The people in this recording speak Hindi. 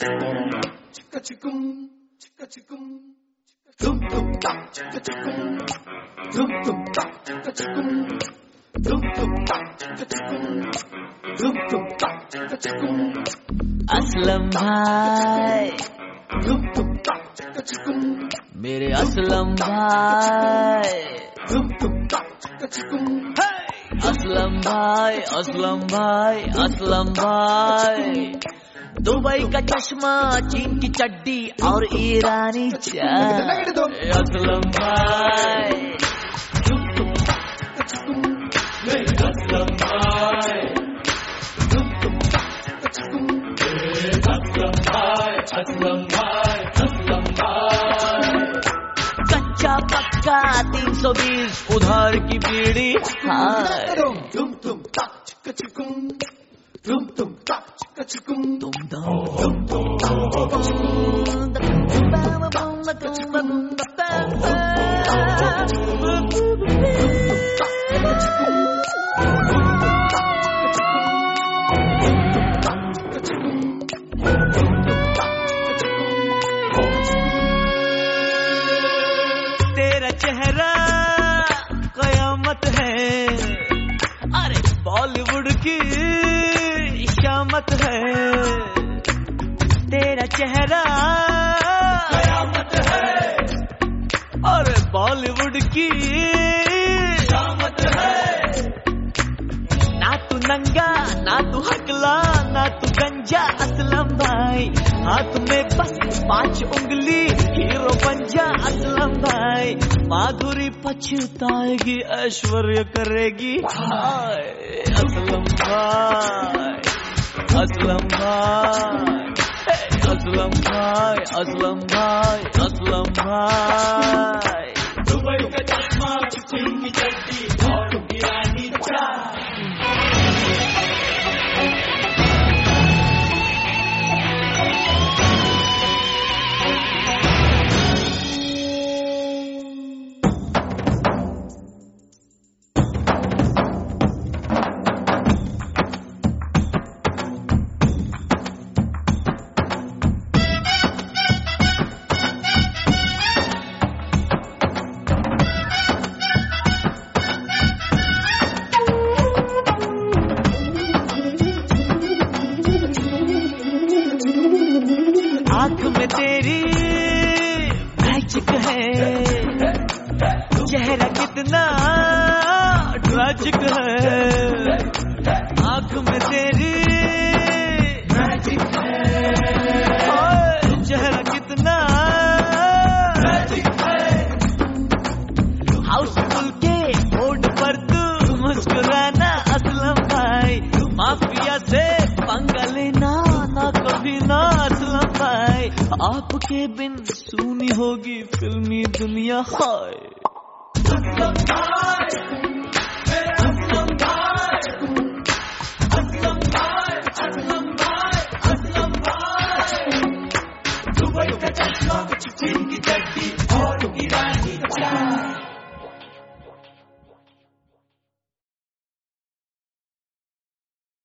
असलम भाई, मेरे असलम भाई, असलम भाई, असलम भाई, असलम भाई। दुबई का चश्मा, चीन की चड्डी और ईरानी चाय। असलम भाई, असलम भाई, असलम भाई, असलम भाई। कच्चा पक्का 320 उधार की बीड़ी। तेरा चेहरा कयामत है, अरे बॉलीवुड की शामत है। तेरा चेहरा कयामत है, और बॉलीवुड की शामत है। ना तू नंगा, ना तू हकला, ना तू गंजा असलम भाई। हाथ में बस 5 उंगली, हीरो बन जा असलम भाई। माधुरी पछताएगी, ऐश्वर्य करेगी हाय। असलम भाई, असलम भाई, असलम भाई, असलम भाई, असलम भाई। दुबई का चश्मा, चीन की चड्डी और ईरानी चाय। आँख में तेरी मैजिक है, चेहरा कितना ट्रैजिक है। आँख में तेरी मैजिक है, चेहरा कितना मैजिक है। हाउसफुल के बोर्ड पर तू मुस्कुराना असलम भाई। माफिया से पंगा लेना ना कभी ना असलम भाई। आपके बिन सूनी होगी फिल्मी दुनिया हाय। असलम भाई।